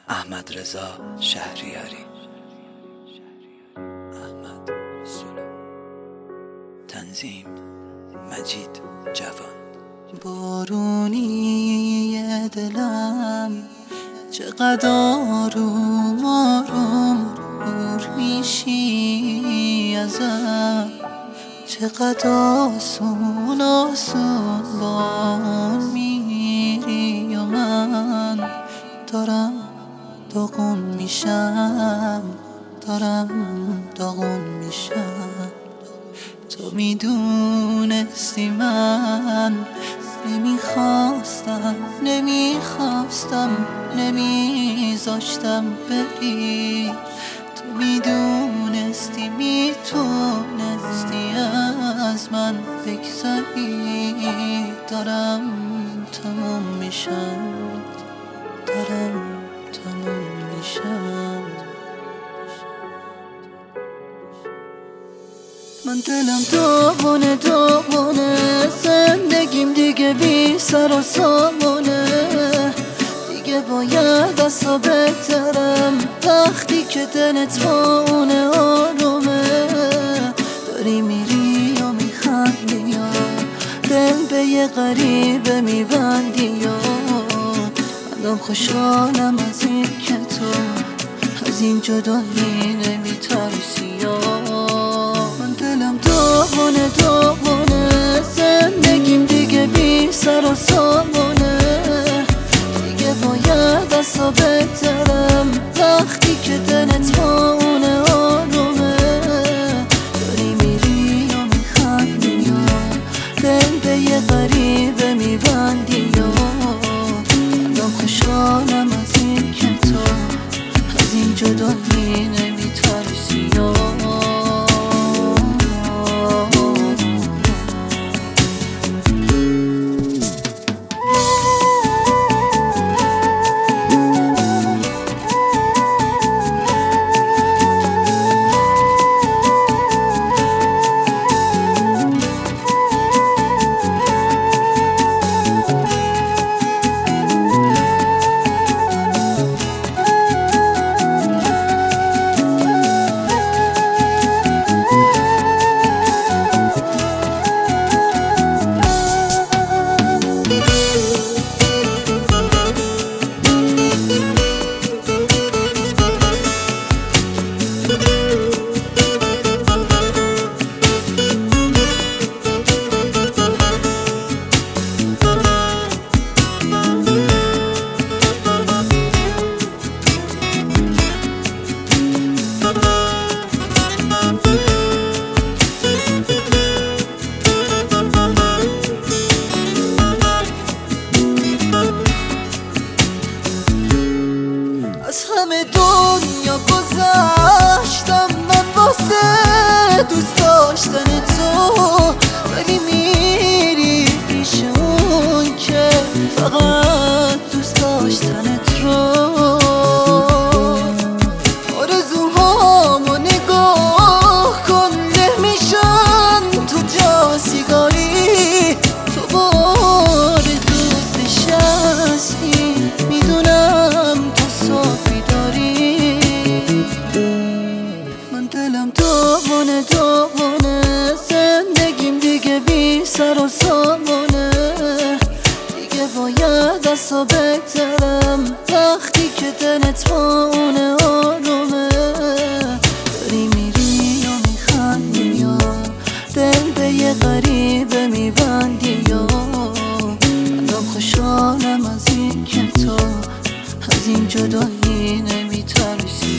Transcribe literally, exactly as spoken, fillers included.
احمدرضا شهریاری. احمد سلو. تنظیم مجید جوان. بارونی دلم چقدر آروم آروم دور میشی ازم، چقدر آسون آسون با اون میری و من دارم داغون میشم، دارم داغون میشم. تو میدونستی من نمیخواستم نمیخواستم نمیذاشتم بری. تو میدونستی میتونستی از من بگذری. دارم تموم میشم، دارم تموم میشم. من دلم داغونه داغونه، زندگیم دیگه بی سر و سامونه. دیگه باید اصلا بهترم وقتی که دلت با اونه آرومه. داری میری یا میخندی یا دل به یه غریبه میبندی یا الان خوشحالم از این که تو از این جدایی نمیترسی. یا من دلم داغونه داغونه، زندگیم دیگه بی سر و سامونه. دیگه باید اصلا بهترم وقتی که دلت با اونه آرومه. داری میری یا میخندی یا دل به یه غریبه میبندی یا الان خوشحالم از این که تو از این جدایی نمیترسی. یا از همه دنیا گذشتم من واسه دوست داشتن تو، ولی میری پیش اون که فقط دوست داشتنت رو. آرزوهامو نگاه کن نمیشن تو جا سیگاری. تو با آرزوت نشستی میدونم صافی داری. من دلم داغونه داغونه، زندگیم دیگه بی سر و سامونه. دیگه باید اصلا بهترم وقتی که دلت با اونه آرومه. داری میری یا میخندی یا دل به یه غریبه میبندی یا الان خوشحالم از این که تو از این جدایی نمیترسی.